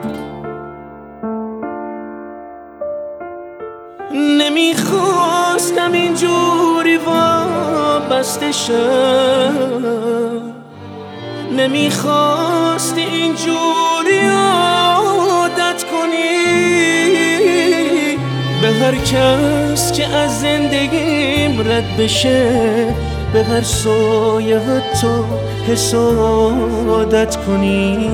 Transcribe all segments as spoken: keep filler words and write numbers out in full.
نمیخواستم اینجوری وابسته شم، نمیخواستی اینجوری عادت کنی به هر کس که از زندگیم رد بشه، به هر سایه تو حسادت کنی.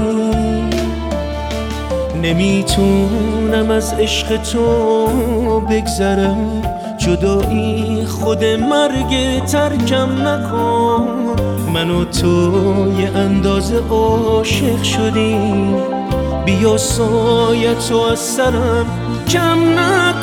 نمیتونم از عشق تو بگذرم، جدایی خود مرگ ترکم نکن. من و تو یه اندازه عاشق شدیم، بیا سایه تو از سرم کم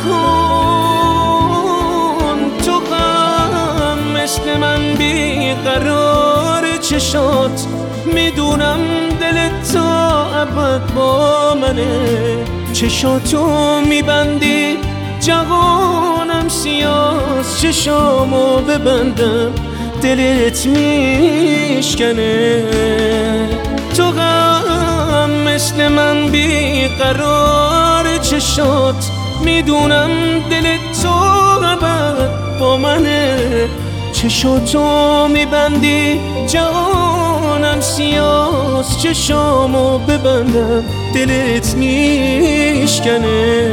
نکن. تو غم مثل من بیقرار چشات، میدونم دلت تا ابد با منه. چشاتو میبندی جهانم سیاست، چشامو ببندم دلت میشکنه. تو غم مثل من بیقرار چشات، میدونم دلت تو ابد با منه. چشاتو میبندی جهانم سیاست، چشامو ببندم دلت میشکنه.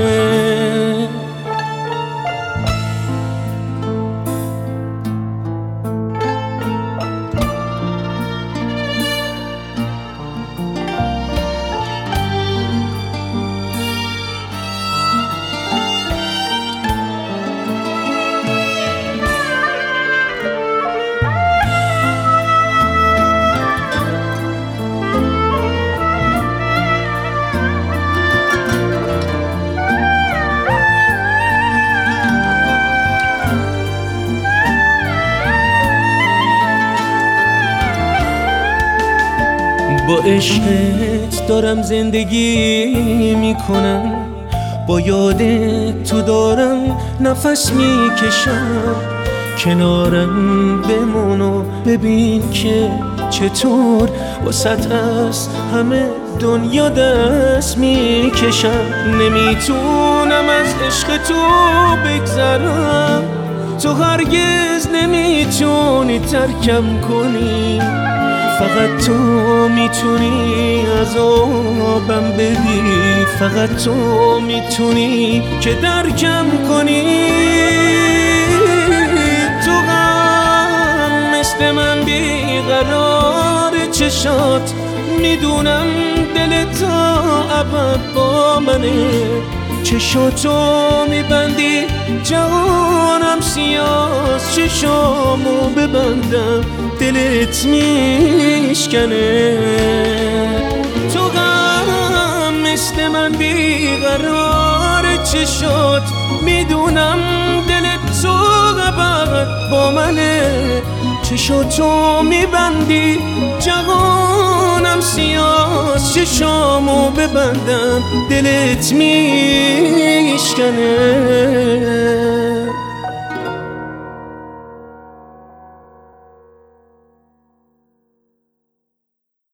با عشقت دارم زندگی میکنم، با یادت تو دارم نفس میکشم. کنارم بمون و ببین که چطور واسط از همه دنیا دست میکشم. نمیتونم از عشق تو بگذرم، تو هرگز نمیتونی ترکم کنی. فقط تو میتونی عذابم بدی، فقط تو میتونی که درکم کنی. تو غم مثل من بیقرار چشات، میدونم دلت تا ابد با منه. چشاتو میبندی جهانم سیاست، چشامو ببندم دلت میشکنه. تو غم مثل من بیقرار چشات، میدونم دلت تو ابد با منه. چشاتو میبندی جهانم سیاست، چشامو ببندم دلت میشکنه.